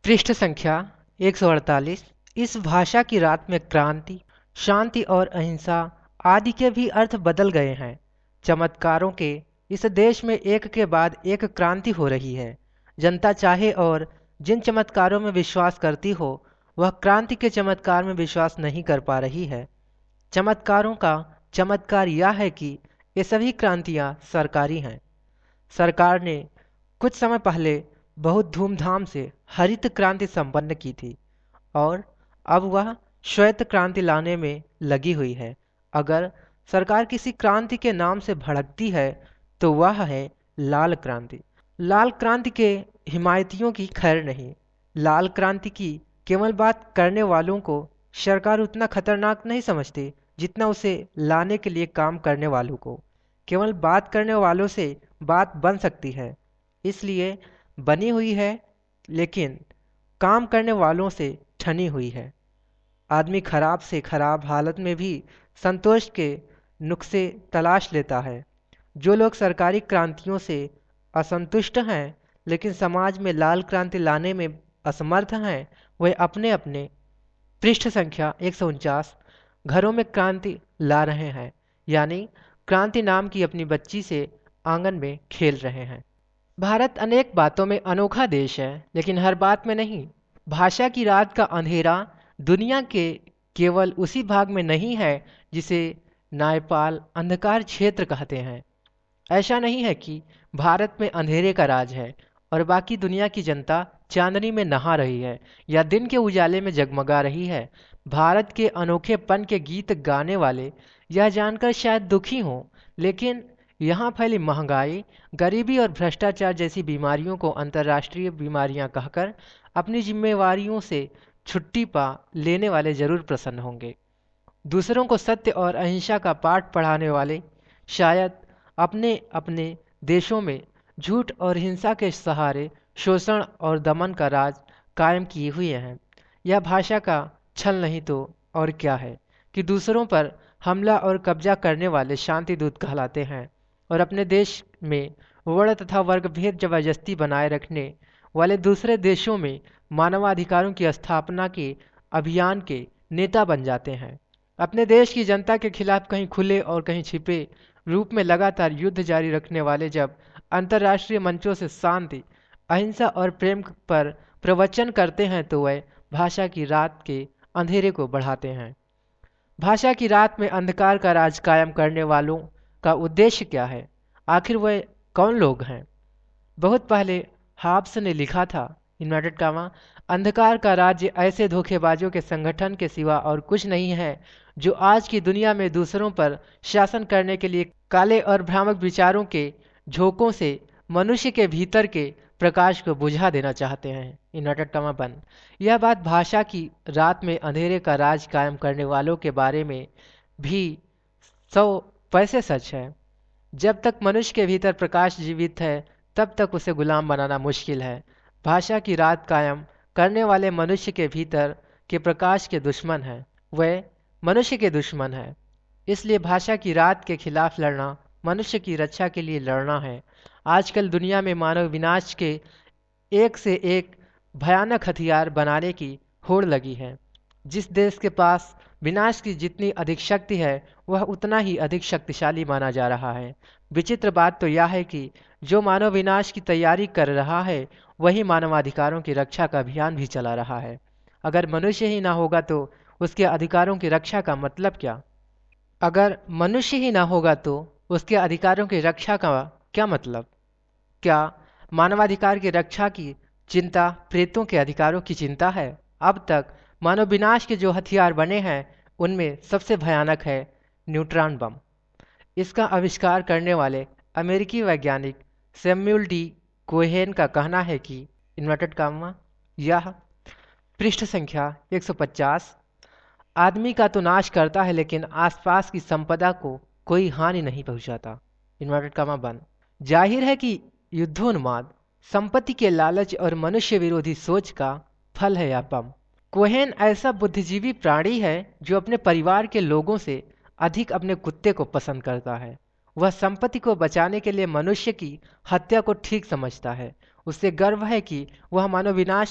पृष्ठ संख्या 148। इस भाषा की रात में क्रांति, शांति और अहिंसा आदि के भी अर्थ बदल गए हैं। चमत्कारों के इस देश में एक के बाद एक क्रांति हो रही है। जनता चाहे और जिन चमत्कारों में विश्वास करती हो, वह क्रांति के चमत्कार में विश्वास नहीं कर पा रही है। चमत्कारों का चमत्कार यह है कि ये सभी क्रांतियां सरकारी हैं। सरकार ने कुछ समय पहले बहुत धूमधाम से हरित क्रांति संपन्न की थी और अब वह श्वेत क्रांति लाने में लगी हुई है। अगर सरकार किसी क्रांति के नाम से भड़कती है तो वह है लाल क्रांति। लाल क्रांति के हिमायतियों की खैर नहीं। लाल क्रांति की केवल बात करने वालों को सरकार उतना खतरनाक नहीं समझती जितना उसे लाने के लिए काम करने वालों को। केवल बात करने वालों से बात बन सकती है, इसलिए बनी हुई है, लेकिन काम करने वालों से ठनी हुई है। आदमी खराब से खराब हालत में भी संतोष के नुस्खे तलाश लेता है। जो लोग सरकारी क्रांतियों से असंतुष्ट हैं लेकिन समाज में लाल क्रांति लाने में असमर्थ हैं, वे अपने अपने पृष्ठ संख्या 149 घरों में क्रांति ला रहे हैं, यानी क्रांति नाम की अपनी बच्ची से आंगन में खेल रहे हैं। भारत अनेक बातों में अनोखा देश है, लेकिन हर बात में नहीं। भाषा की रात का अंधेरा दुनिया के केवल उसी भाग में नहीं है जिसे न्यायपाल अंधकार क्षेत्र कहते हैं। ऐसा नहीं है कि भारत में अंधेरे का राज है और बाकी दुनिया की जनता चांदनी में नहा रही है या दिन के उजाले में जगमगा रही है। भारत के अनोखेपन के गीत गाने वाले यह जानकर शायद दुखी हों, लेकिन यहाँ फैली महंगाई, गरीबी और भ्रष्टाचार जैसी बीमारियों को अंतर्राष्ट्रीय बीमारियां कहकर अपनी जिम्मेवारियों से छुट्टी पा लेने वाले जरूर प्रसन्न होंगे। दूसरों को सत्य और अहिंसा का पाठ पढ़ाने वाले शायद अपने अपने देशों में झूठ और हिंसा के सहारे शोषण और दमन का राज कायम किए हुए हैं। यह भाषा का छल नहीं तो और क्या है कि दूसरों पर हमला और कब्जा करने वाले शांति दूत कहलाते हैं और अपने देश में वर्ण तथा वर्ग भेद जबरदस्ती बनाए रखने वाले दूसरे देशों में मानवाधिकारों की स्थापना के अभियान के नेता बन जाते हैं। अपने देश की जनता के खिलाफ कहीं खुले और कहीं छिपे रूप में लगातार युद्ध जारी रखने वाले जब अंतर्राष्ट्रीय मंचों से शांति, अहिंसा और प्रेम पर प्रवचन करते हैं तो वह भाषा की रात के अंधेरे को बढ़ाते हैं। भाषा की रात में अंधकार का राज कायम करने वालों का उद्देश्य क्या है? आखिर वह कौन लोग हैं? बहुत पहले हाब्स ने लिखा था, इन्वर्टेड कामा, अंधकार का राज्य ऐसे धोखेबाजों के संगठन के सिवा और कुछ नहीं है जो आज की दुनिया में दूसरों पर शासन करने के लिए काले और भ्रामक विचारों के झोंकों से मनुष्य के भीतर के प्रकाश को बुझा देना चाहते हैं। इन्वर्टेड कामा बंद। यह बात भाषा की रात में अंधेरे का राज कायम करने वालों के बारे में भी 100% सच है। जब तक मनुष्य के भीतर प्रकाश जीवित है तब तक उसे गुलाम बनाना मुश्किल है। भाषा की रात कायम करने वाले मनुष्य के भीतर के प्रकाश के दुश्मन हैं। वह मनुष्य के दुश्मन है। इसलिए भाषा की रात के खिलाफ लड़ना मनुष्य की रक्षा के लिए लड़ना है। आजकल दुनिया में मानव विनाश के एक से एक भयानक हथियार बनाने की होड़ लगी है। जिस देश के पास विनाश की जितनी अधिक शक्ति है वह उतना ही अधिक शक्तिशाली माना जा रहा है। विचित्र बात तो यह है कि जो मानव विनाश की तैयारी कर रहा है वही मानवाधिकारों की रक्षा का अभियान भी चला रहा है। अगर मनुष्य ही ना होगा तो उसके अधिकारों की रक्षा का मतलब क्या? अगर मनुष्य ही ना होगा तो उसके अधिकारों की रक्षा का क्या मतलब? क्या मानवाधिकार की रक्षा की चिंता प्रेतों के अधिकारों की चिंता है? अब तक मानव विनाश के जो हथियार बने हैं उनमें सबसे भयानक है न्यूट्रॉन बम। इसका आविष्कार करने वाले अमेरिकी वैज्ञानिक सैमुअल डी कोहेन का कहना है कि इन्वर्टेड कामा यह पृष्ठ संख्या 150 आदमी का तो नाश करता है लेकिन आसपास की संपदा को कोई हानि नहीं पहुंचाता। इन्वर्टेड कामा बंद। जाहिर है कि युद्धोन्माद, संपत्ति के लालच और मनुष्य विरोधी सोच का फल है यह बम। कोहेन ऐसा बुद्धिजीवी प्राणी है जो अपने परिवार के लोगों से अधिक अपने कुत्ते को पसंद करता है। वह संपत्ति को बचाने के लिए मनुष्य की हत्या को ठीक समझता है। उसे गर्व है कि वह मानव विनाश के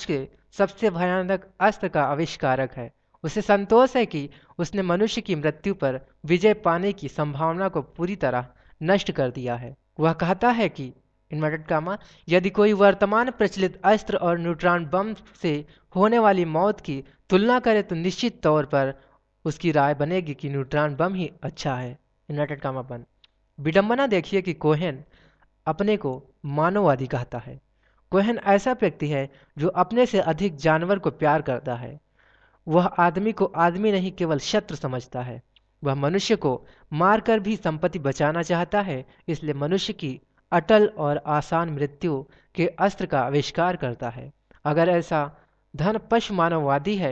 सबसे भयानक अस्त्र का आविष्कारक है। उसे संतोष है कि उसने मनुष्य की मृत्यु पर विजय पाने की संभावना को पूरी तरह नष्ट कर दिया है। वह कहता है कि इन्वर्टेड कामा यदि कोई वर्तमान प्रचलित अस्त्र और न्यूट्रॉन बम से होने वाली मौत की तुलना करे तो निश्चित तौर पर उसकी राय बनेगी कि न्यूट्रॉन बम ही अच्छा है। इन्वर्टेड कामा बंद। विडंबना देखिए कि कोहेन अपने को मानववादी कहता है। कोहेन ऐसा व्यक्ति है जो अपने से अधिक जानवर को प्यार करता है। वह आदमी को आदमी नहीं केवल शत्रु समझता है। वह मनुष्य को मारकर भी संपत्ति बचाना चाहता है, इसलिए मनुष्य की अटल और आसान मृत्यु के अस्त्र का आविष्कार करता है। अगर ऐसा धन पशु मानववादी है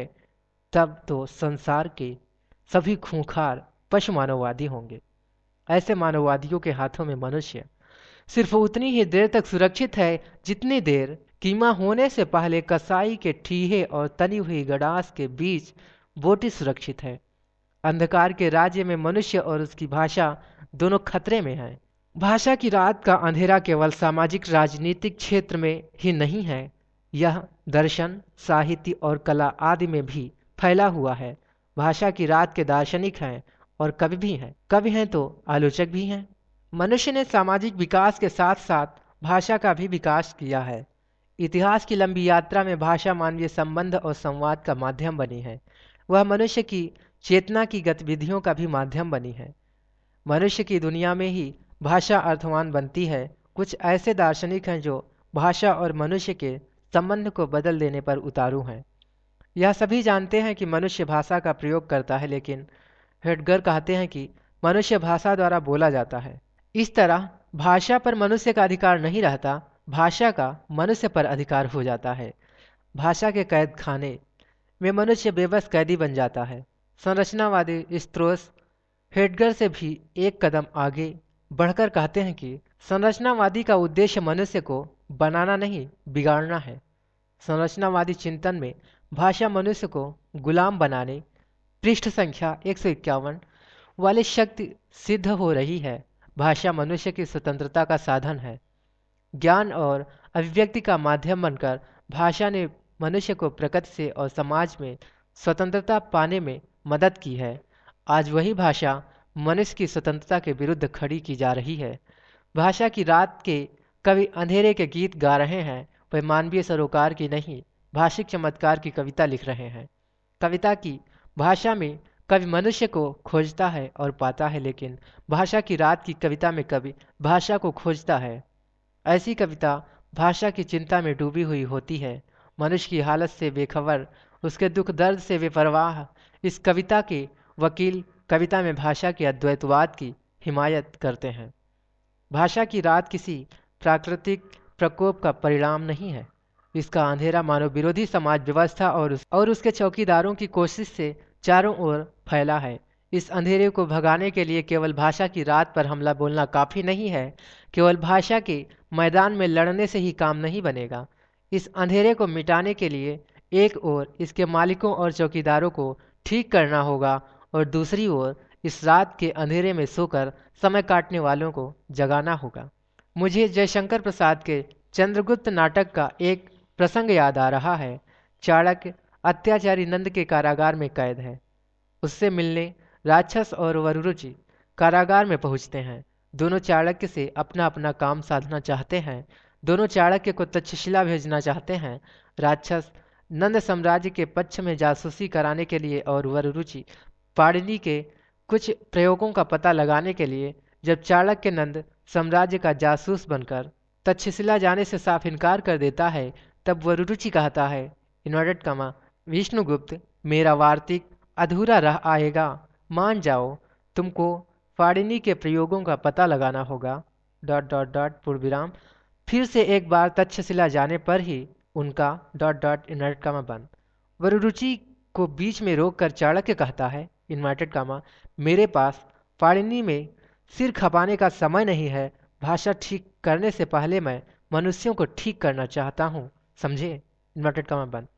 तब तो संसार के सभी खूंखार पशु मानववादी होंगे। ऐसे मानववादियों के हाथों में मनुष्य सिर्फ उतनी ही देर तक सुरक्षित है जितनी देर कीमा होने से पहले कसाई के ठीहे और तनी हुई गड़ास के बीच बोटी सुरक्षित है। अंधकार के राज्य में मनुष्य और उसकी भाषा दोनों खतरे में हैं। भाषा की रात का अंधेरा केवल सामाजिक राजनीतिक क्षेत्र में ही नहीं है, यह दर्शन, साहित्य और कला आदि में भी फैला हुआ है। भाषा की रात के दार्शनिक हैं और कवि भी हैं। कवि हैं तो आलोचक भी हैं। मनुष्य ने सामाजिक विकास के साथ साथ भाषा का भी विकास किया है। इतिहास की लंबी यात्रा में भाषा मानवीय संबंध और संवाद का माध्यम बनी है। वह मनुष्य की चेतना की गतिविधियों का भी माध्यम बनी है। मनुष्य की दुनिया में ही भाषा अर्थवान बनती है। कुछ ऐसे दार्शनिक हैं जो भाषा और मनुष्य के संबंध को बदल देने पर उतारू हैं। यह सभी जानते हैं कि मनुष्य भाषा का प्रयोग करता है, लेकिन हेडगर कहते हैं कि मनुष्य भाषा द्वारा बोला जाता है। इस तरह भाषा पर मनुष्य का अधिकार नहीं रहता, भाषा का मनुष्य पर अधिकार हो जाता है। भाषा के कैद खाने में मनुष्य बेबस कैदी बन जाता है। संरचनावादी स्त्रोस हेडगर से भी एक कदम आगे बढ़कर कहते हैं कि संरचनावादी का उद्देश्य मनुष्य को बनाना नहीं, बिगाड़ना है। संरचनावादी चिंतन में भाषा मनुष्य को गुलाम बनाने, पृष्ठ संख्या 151 वाली शक्ति सिद्ध हो रही है। भाषा मनुष्य की स्वतंत्रता का साधन है। ज्ञान और अभिव्यक्ति का माध्यम बनकर भाषा ने मनुष्य को प्रकृति से और समाज में स्वतंत्रता पाने में मदद की है। आज वही भाषा मनुष्य की स्वतंत्रता के विरुद्ध खड़ी की जा रही है। भाषा की रात के कवि अंधेरे के गीत गा रहे हैं, वे मानवीय सरोकार की नहीं, भाषिक चमत्कार की कविता लिख रहे हैं। कविता की भाषा में कवि मनुष्य को खोजता है और पाता है, लेकिन भाषा की रात की कविता में कवि भाषा को खोजता है। ऐसी कविता भाषा की चिंता में डूबी हुई होती है, मनुष्य की हालत से बेखबर, उसके दुख दर्द से बेपरवाह। इस कविता के वकील कविता में भाषा के अद्वैतवाद की हिमायत करते हैं। भाषा की रात किसी प्राकृतिक प्रकोप का परिणाम नहीं है। इसका अंधेरा मानव विरोधी समाज व्यवस्था और उसके चौकीदारों की कोशिश से चारों ओर फैला है। इस अंधेरे को भगाने के लिए केवल भाषा की रात पर हमला बोलना काफ़ी नहीं है। केवल भाषा के मैदान में लड़ने से ही काम नहीं बनेगा। इस अंधेरे को मिटाने के लिए एक ओर इसके मालिकों और चौकीदारों को ठीक करना होगा और दूसरी ओर इस रात के अंधेरे में सोकर समय काटने वालों को जगाना होगा। मुझे जयशंकर प्रसाद के चंद्रगुप्त नाटक का एक प्रसंग याद आ रहा है। चाणक्य अत्याचारी नंद के कारागार में कैद है। उससे मिलने राक्षस और वरुरुचि कारागार में पहुंचते हैं। दोनों चाणक्य से अपना अपना काम साधना चाहते हैं। दोनों चाणक्य को तक्षशिला भेजना चाहते हैं। राक्षस नंद साम्राज्य के पक्ष में जासूसी कराने के लिए और वरुरुचि पाणिनि के कुछ प्रयोगों का पता लगाने के लिए। जब चाणक्य नंद साम्राज्य का जासूस बनकर तक्षशिला जाने से साफ इनकार कर देता है, तब वरुरुचि कहता है इन्वर्टेड कमा विष्णुगुप्त मेरा वार्तिक अधूरा रह आएगा, मान जाओ, तुमको पाणिनि के प्रयोगों का पता लगाना होगा डॉट डॉट डॉट पूर्ण विराम। फिर से एक बार तक्षशिला जाने पर ही उनका डॉट डॉट इन्वर्टेड कमा बंद। वरुरुचि को बीच में रोककर चाणक्य कहता है इन्वर्टेड कमा मेरे पास पाणिनि में सिर खपाने का समय नहीं है। भाषा ठीक करने से पहले मैं मनुष्यों को ठीक करना चाहता हूँ, समझे, इन्वर्टेड कमा बंद।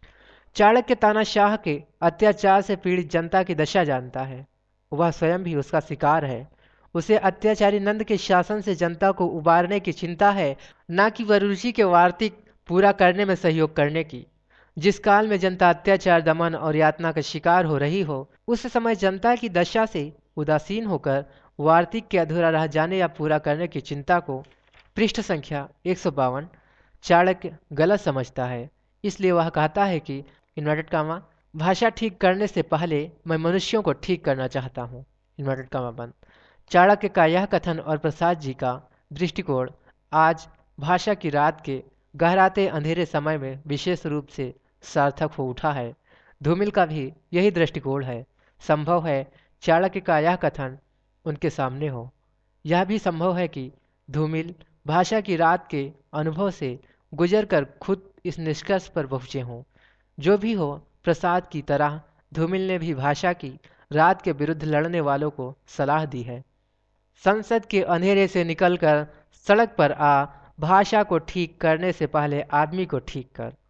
चाणक्य तानाशाह के अत्याचार से पीड़ित जनता की दशा जानता है। वह स्वयं भी उसका शिकार है। उसे अत्याचारी नंद के शासन से जनता को उबारने की चिंता है, न कि वरुरुचि के वार्तिक पूरा करने में सहयोग करने की। जिस काल में जनता अत्याचार, दमन और यातना का शिकार हो रही हो, उस समय जनता की दशा से उदासीन होकर वार्तिक के अधूरा रह जाने या पूरा करने की चिंता को पृष्ठ संख्या 152 चाणक्य गलत समझता है। इसलिए वह कहता है कि इन्वर्टेड कामा भाषा ठीक करने से पहले मैं मनुष्यों को ठीक करना चाहता हूँ, इन्वर्टेड कामा बंद। चाणक्य का यह कथन और प्रसाद जी का दृष्टिकोण आज भाषा की रात के गहराते अंधेरे समय में विशेष रूप से सार्थक हो उठा है। धूमिल का भी यही दृष्टिकोण है। संभव है चाणक्य का यह कथन उनके सामने हो। यह भी संभव है कि धूमिल भाषा की रात के अनुभव से गुजरकर खुद इस निष्कर्ष पर पहुँचे हों। जो भी हो, प्रसाद की तरह धूमिल ने भी भाषा की रात के विरुद्ध लड़ने वालों को सलाह दी है। संसद के अंधेरे से निकलकर सड़क पर आ, भाषा को ठीक करने से पहले आदमी को ठीक कर।